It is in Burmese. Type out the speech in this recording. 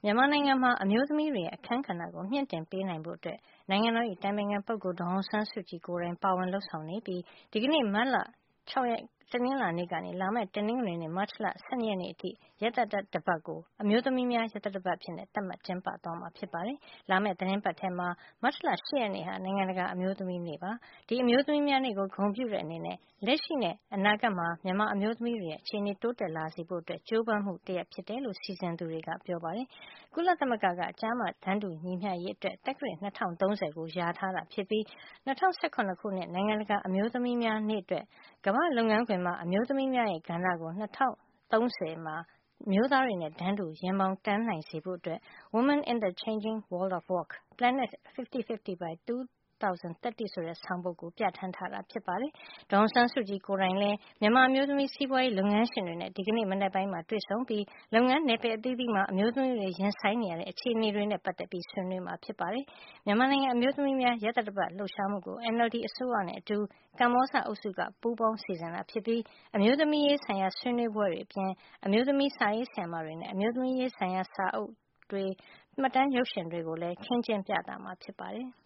မြန်မာနိုင်ငံမှာအမျိုးသမီးတွေရဲ့အခန်းကဏ္ဍကိုမြှင့်တင်ပေးနိုင်ဖို့နိုင်ငံတော်အတိုင်ပင်ခံပုဂ္ဂိုလ်ဒေါ်အောင်ဆန်းစုကြည်ကိုယ်တိုင်ပါဝင်လုပ်ဆောင်နေပြီးဒီကနေ့မတ်လ6 ရက်တနင်္လာနေ့ကနေလာမယ့်တနင်္ဂနွေနေ့မတ်လ12ရက်နေ့အထိရက်သတ္တပတ်ကိုအမျိုးသမီးများရက်သတ္တပတ်အဖြစ်သတ်မှတ်ကျင်းပသွားမှာဖြစ်ပါတယ်။လာမယ့်သတင်းပတ်ထဲမှာမတ်လ8ရက်နေ့ဟာနိုင်ငံတကာအမျိုးသမီးနေ့ပါ။ဒီအမျိုးသမီးများနေ့ကိုဂုဏ်ပြုတဲ့အနေနဲ့လက်ရှိနဲ့အနာဂတ်မှာမြန်မာအမျိုးသမီးတွေရဲ့အခြေအနေတိုးတက်လာစေဖို့ကြိုးပမ်းမှုတရပ်ဖြစ်တယ်လို့စီစဉ်သူတွေကပြောပါတယ်။ကုလသမဂ္ဂကကျားမတန်းတူညီမျှရေးအတွက်သက္ကရာ2030ကိုယာထားတာဖြစ်ပြီး2017ခုနှစ်နိုင်ငံတကာအမျိုးသမီးများနေ့အတွက်ကမ္ဘာ့လုပ်ငန်းခွင်မှာအမျိုးသမီးများရဲ့ကဏ္ဍကို2030မှာအမျိုးသားတွေနဲ့တန်းတူရင်ဘောင်တန်းနိုင်စေဖို့Women in the Changing World of Work Planet 50-50 by 2030 ဆိုတဲ့ဆောင်ပုဒ်ကိုပြဌာန်းထားတာဖြစ်ပါတယ်။ဒေါ်အောင်ဆန်းစုကြည်ကိုယ်တိုင်လည်းမြန်မာအမျိုးသမီးစီးပွားရေးလုပ်ငန်းရှင်တွေနဲ့ဒီကနေ့မနက်ပိုင်းမှာတွေ့ဆုံပြီးလုပ်ငန်းနယ်ပယ်အသီးသီးမှာအမျိုးသမီးတွေရင်ဆိုင်နေရတဲ့အခြေအနေတွေနဲ့ပတ်သက်ပြီးဆွေးနွေးမှာဖြစ်ပါတယ်။မြန်မာနိုင်ငံအမျိုးသမီးများရက်သတ္တပတ်လှုပ်ရှားမှုကို NLD အစိုးရနဲ့အတူကမ္ဘောဇအုပ်စုကပူးပေါင်းစီစဉ်တာဖြစ်ပြီးအမျိုးသမီးရေးဆိုင်ရာဆွေးနွေးပွဲတွေအပြင်အမျိုးသမီးစာရေးဆရာမတွေနဲ့အမျိုးသမီးရေးဆိုင်ရာစာအုပ်တွေမှတ်တမ်းရုပ်ရှင်တွေကိုလည်းခင်းကျင်းပြသမှာဖြစ်ပါတယ်။